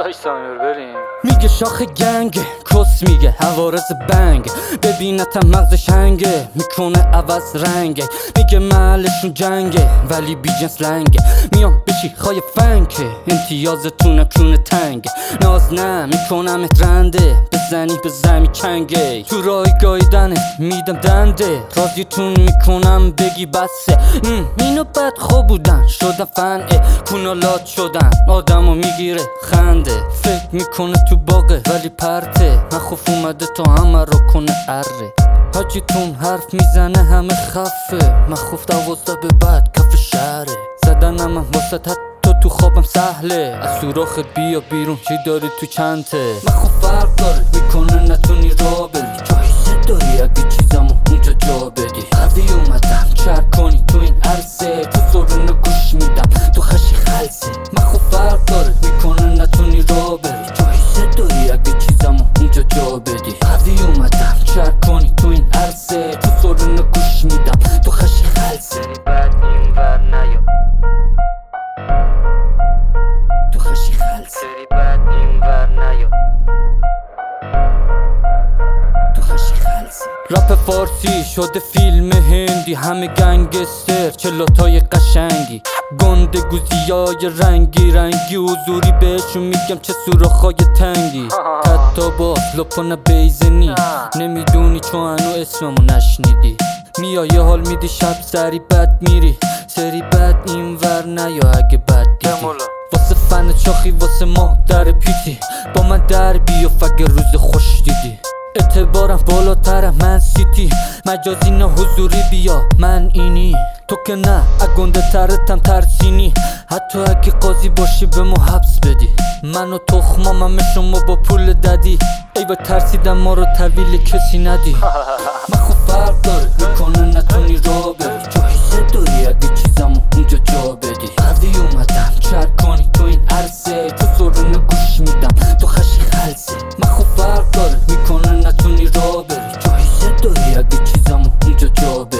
باش سامیر بریم. میگه شاخ گنگه، کس میگه حوارز بنگ، ببینتم مغزش هنگه، میکنه عوض رنگه. میگه محلشون جنگه ولی بی جنس لنگه. میام بشی خای فنکه، امتیازتون کونه تنگه. ناز نه میکنم رنده، بزنی به زمی کنگه. تو رای گایدنت میدم دنده، راضیتون میکنم بگی بسه. اینو بد خوب بودن شدن فنه، کونالات شدن آدمو میگیره خنده. فکر میکنه تو باغه ولی پرته، مخوف اومده تا همه رو کنه اره. حاجیتون حرف میزنه همه خفه، مخوف 12 به بعد کف شهره. زدنم واسه حتی تو خوابم سهله، از سوراخت بیا بیرون چی داری تو چنته. مخوف فرق داره میکنه نتونی را بری، جایزه داری اگه چیزمو اونجا جا بدی. قوی اومدم چر کنی تو این عرصه، تو سرونو گوش میدم تو خشی خلصه. مخوف فرق داره میکنه نتونی را بری، جایزه داری اگه چیزمو اونجا جا بدی. قوی اومدم چر کنی تو این عرصه، تو سرونو گوش میدم تو خشی خلصه. سری بعد این ور نیا، تو خشی خلصه. سری بعد این ور نیا. رپ فارسی شده فیلم هندی، همه گنگستر چلاتای قشنگی. گنده گوزیای رنگی رنگی، حضوری بهشون میگم چه سوراخای تنگی. حتی باز لپانه بیزنی نمیدونی چون هنو اسممو نشنیدی. میای یه حال میدی شب سری بد میری، سری بد این ور نیا اگه بد دیدی. واسه فن چاخی واسه ما در پیتی، با من در بیا فگه روز خوش دیدی. اعتبارم بالاتر من سیتی، مجازی نه حضوری بیا من اینی. تو که نه اگنده ترتم ترسینی، حتی اگه قاضی باشی به ما حبس بدی. من و تخمام همه شما با پول دادی، ای با ترسیدم ما رو طویل کسی ندی. مخوف فرق داره میکنه نتونی را بری، جایزه داری اگه چیزمو اونجا جا بدی. قوی اومدم چر کنی تو این عرصه، تو سرونو گوش میدم تو خشی خلصه. مخوف فرق داره میکنه نتونی را بری، جایزه داری اگه چیزمو اونجا جا بدی.